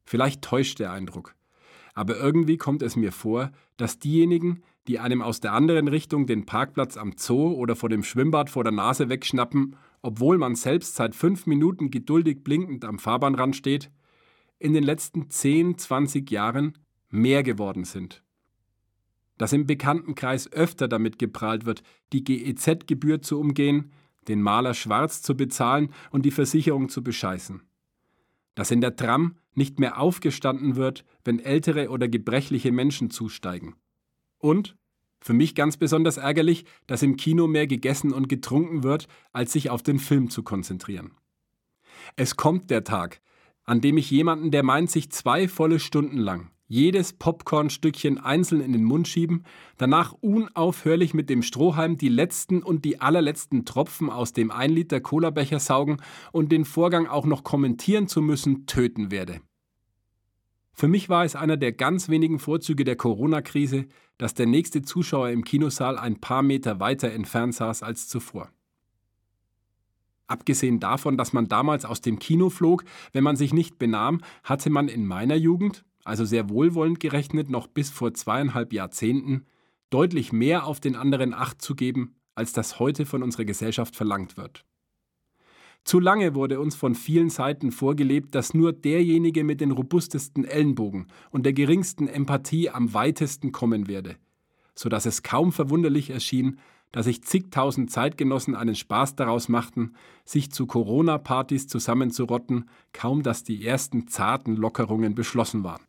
Vielleicht täuscht der Eindruck. Aber irgendwie kommt es mir vor, dass diejenigen, die einem aus der anderen Richtung den Parkplatz am Zoo oder vor dem Schwimmbad vor der Nase wegschnappen, obwohl man selbst seit 5 Minuten geduldig blinkend am Fahrbahnrand steht, in den letzten 10, 20 Jahren mehr geworden sind. Dass im Bekanntenkreis öfter damit geprahlt wird, die GEZ-Gebühr zu umgehen, den Maler schwarz zu bezahlen und die Versicherung zu bescheißen. Dass in der Tram nicht mehr aufgestanden wird, wenn ältere oder gebrechliche Menschen zusteigen. Und, für mich ganz besonders ärgerlich, dass im Kino mehr gegessen und getrunken wird, als sich auf den Film zu konzentrieren. Es kommt der Tag, an dem ich jemanden, der meint, sich 2 volle Stunden lang jedes Popcornstückchen einzeln in den Mund schieben, danach unaufhörlich mit dem Strohhalm die letzten und die allerletzten Tropfen aus dem 1 Liter Cola-Becher saugen und den Vorgang auch noch kommentieren zu müssen, töten werde. Für mich war es einer der ganz wenigen Vorzüge der Corona-Krise, dass der nächste Zuschauer im Kinosaal ein paar Meter weiter entfernt saß als zuvor. Abgesehen davon, dass man damals aus dem Kino flog, wenn man sich nicht benahm, hatte man in meiner Jugend, also sehr wohlwollend gerechnet noch bis vor 2,5 Jahrzehnten, deutlich mehr auf den anderen Acht zu geben, als das heute von unserer Gesellschaft verlangt wird. Zu lange wurde uns von vielen Seiten vorgelebt, dass nur derjenige mit den robustesten Ellenbogen und der geringsten Empathie am weitesten kommen werde, sodass es kaum verwunderlich erschien, dass sich zigtausend Zeitgenossen einen Spaß daraus machten, sich zu Corona-Partys zusammenzurotten, kaum dass die ersten zarten Lockerungen beschlossen waren.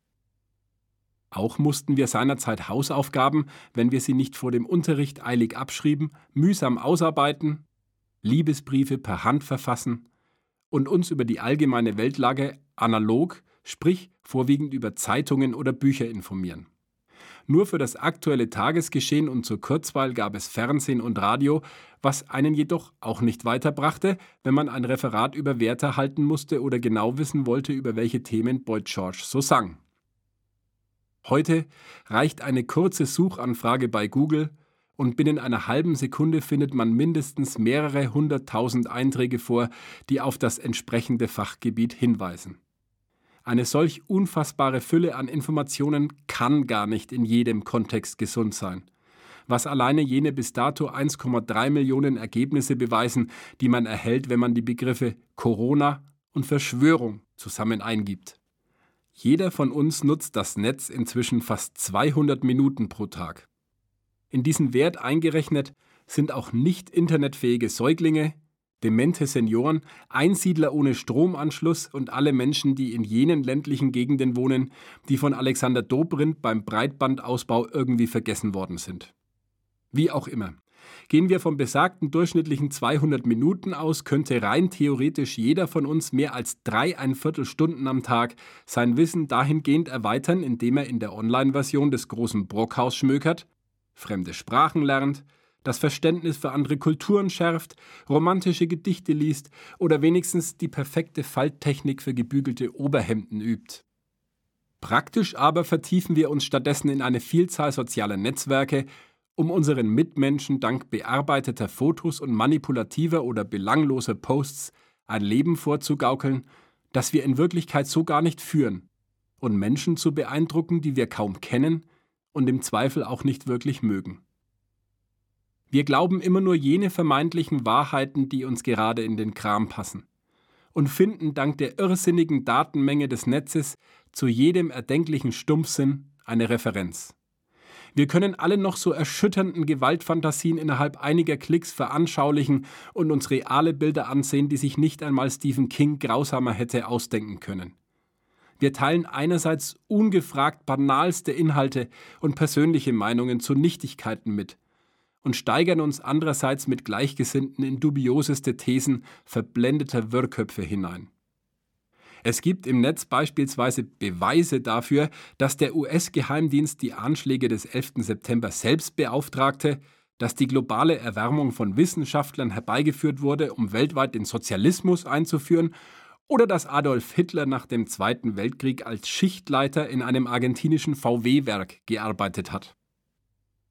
Auch mussten wir seinerzeit Hausaufgaben, wenn wir sie nicht vor dem Unterricht eilig abschrieben, mühsam ausarbeiten, Liebesbriefe per Hand verfassen und uns über die allgemeine Weltlage analog, sprich vorwiegend über Zeitungen oder Bücher informieren. Nur für das aktuelle Tagesgeschehen und zur Kurzweil gab es Fernsehen und Radio, was einen jedoch auch nicht weiterbrachte, wenn man ein Referat über Werther halten musste oder genau wissen wollte, über welche Themen Boy George so sang. Heute reicht eine kurze Suchanfrage bei Google und binnen einer halben Sekunde findet man mindestens mehrere 100.000 Einträge vor, die auf das entsprechende Fachgebiet hinweisen. Eine solch unfassbare Fülle an Informationen kann gar nicht in jedem Kontext gesund sein, was alleine jene bis dato 1,3 Millionen Ergebnisse beweisen, die man erhält, wenn man die Begriffe Corona und Verschwörung zusammen eingibt. Jeder von uns nutzt das Netz inzwischen fast 200 Minuten pro Tag. In diesen Wert eingerechnet sind auch nicht internetfähige Säuglinge, demente Senioren, Einsiedler ohne Stromanschluss und alle Menschen, die in jenen ländlichen Gegenden wohnen, die von Alexander Dobrindt beim Breitbandausbau irgendwie vergessen worden sind. Wie auch immer. Gehen wir vom besagten durchschnittlichen 200 Minuten aus, könnte rein theoretisch jeder von uns mehr als 3,25 Stunden am Tag sein Wissen dahingehend erweitern, indem er in der Online-Version des großen Brockhaus schmökert, fremde Sprachen lernt, das Verständnis für andere Kulturen schärft, romantische Gedichte liest oder wenigstens die perfekte Falttechnik für gebügelte Oberhemden übt. Praktisch aber vertiefen wir uns stattdessen in eine Vielzahl sozialer Netzwerke, um unseren Mitmenschen dank bearbeiteter Fotos und manipulativer oder belangloser Posts ein Leben vorzugaukeln, das wir in Wirklichkeit so gar nicht führen, und Menschen zu beeindrucken, die wir kaum kennen und im Zweifel auch nicht wirklich mögen. Wir glauben immer nur jene vermeintlichen Wahrheiten, die uns gerade in den Kram passen, und finden dank der irrsinnigen Datenmenge des Netzes zu jedem erdenklichen Stumpfsinn eine Referenz. Wir können alle noch so erschütternden Gewaltfantasien innerhalb einiger Klicks veranschaulichen und uns reale Bilder ansehen, die sich nicht einmal Stephen King grausamer hätte ausdenken können. Wir teilen einerseits ungefragt banalste Inhalte und persönliche Meinungen zu Nichtigkeiten mit und steigern uns andererseits mit Gleichgesinnten in dubioseste Thesen verblendeter Wirrköpfe hinein. Es gibt im Netz beispielsweise Beweise dafür, dass der US-Geheimdienst die Anschläge des 11. September selbst beauftragte, dass die globale Erwärmung von Wissenschaftlern herbeigeführt wurde, um weltweit den Sozialismus einzuführen, oder dass Adolf Hitler nach dem Zweiten Weltkrieg als Schichtleiter in einem argentinischen VW-Werk gearbeitet hat.